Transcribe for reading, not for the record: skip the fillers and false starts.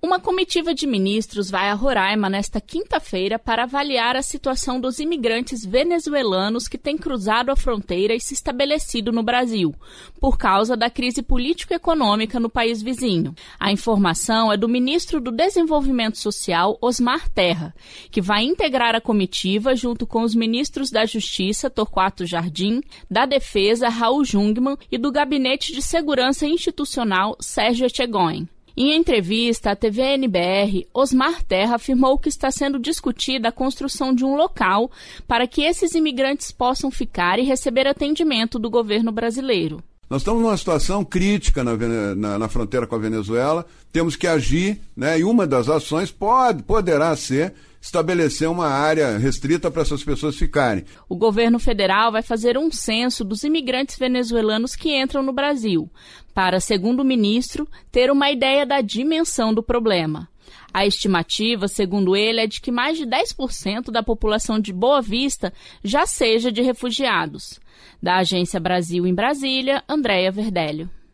Uma comitiva de ministros vai a Roraima nesta quinta-feira para avaliar a situação dos imigrantes venezuelanos que têm cruzado a fronteira e se estabelecido no Brasil, por causa da crise político-econômica no país vizinho. A informação é do ministro do Desenvolvimento Social, Osmar Terra, que vai integrar a comitiva junto com os ministros da Justiça, Torquato Jardim, da Defesa, Raul Jungmann, e do Gabinete de Segurança Institucional, Sérgio Etchegóin. Em entrevista à TV NBR, Osmar Terra afirmou que está sendo discutida a construção de um local para que esses imigrantes possam ficar e receber atendimento do governo brasileiro. Nós estamos numa situação crítica na fronteira com a Venezuela, temos que agir, né? E uma das ações poderá ser estabelecer uma área restrita para essas pessoas ficarem. O governo federal vai fazer um censo dos imigrantes venezuelanos que entram no Brasil, para, segundo o ministro, ter uma ideia da dimensão do problema. A estimativa, segundo ele, é de que mais de 10% da população de Boa Vista já seja de refugiados. Da Agência Brasil em Brasília, Andréia Verdélio.